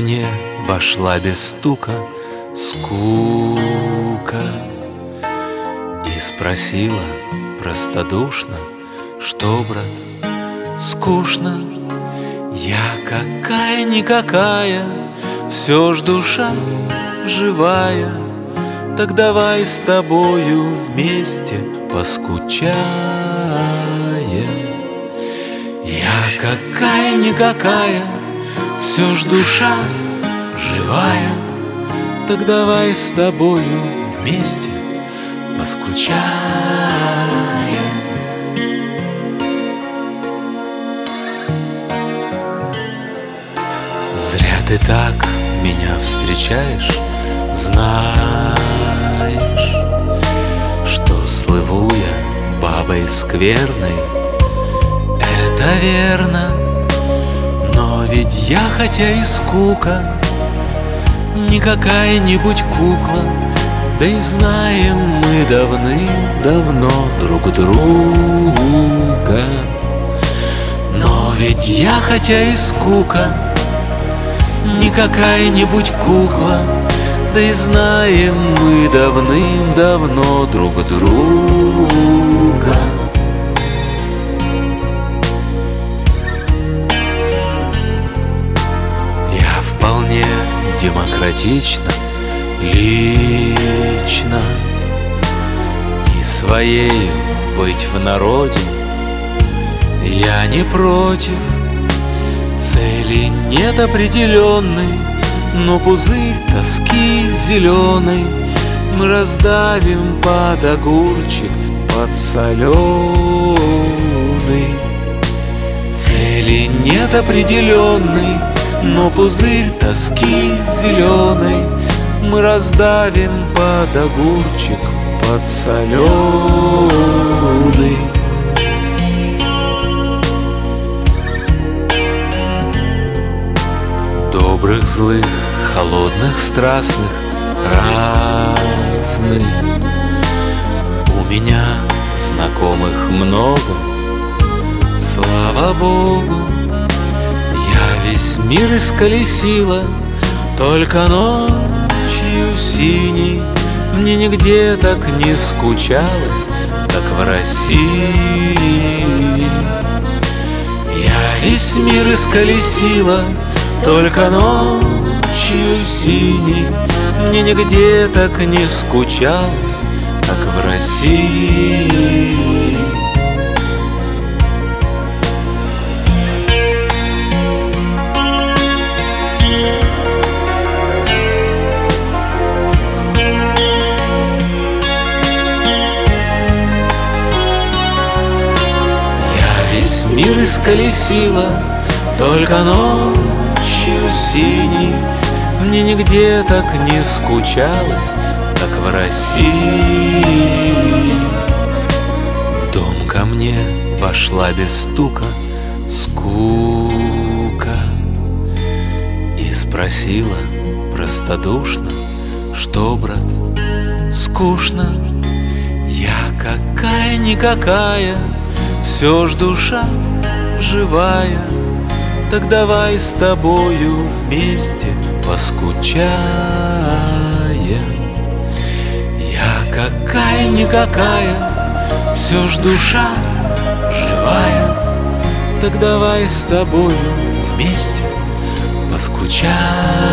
мне вошла без стука скука и спросила простодушно: что, брат, скучно? Я какая-никакая, все ж душа живая. Так давай с тобою вместе поскучаем. Я какая-никакая, все ж душа живая. Так давай с тобою вместе поскучаем. Зря ты так меня встречаешь, знаешь, что слыву я бабой скверной. Это верно, но ведь я, хотя и скука, не какая-нибудь кукла. Да и знаем мы давным-давно друг друга. Но ведь я, хотя и скука, не какая-нибудь кукла. Да и знаем мы давным-давно друг друга. Я вполне демократично, лично и своею быть в народе я не против. Цели нет определенной, но пузырь тоски зеленой мы раздавим под огурчик подсоленый. Цели нет определенной, но пузырь тоски зеленой мы раздавим под огурчик подсоленый. Добрых, злых, холодных, страстных, разных. У меня знакомых много, слава Богу. Я весь мир исколесила, только ночью синей мне нигде так не скучалось, как в России. Я весь мир исколесила, только ночью синей мне нигде так не скучалось, как в России. Я весь мир исколесила, только ночью синий мне нигде так не скучалось, как в России. В дом ко мне вошла без стука скука и спросила простодушно: что, брат, скучно? Я какая-никакая, все ж душа живая. Так давай с тобою вместе поскучаем. Я какая-никакая, все ж душа живая. Так давай с тобою вместе поскучаем.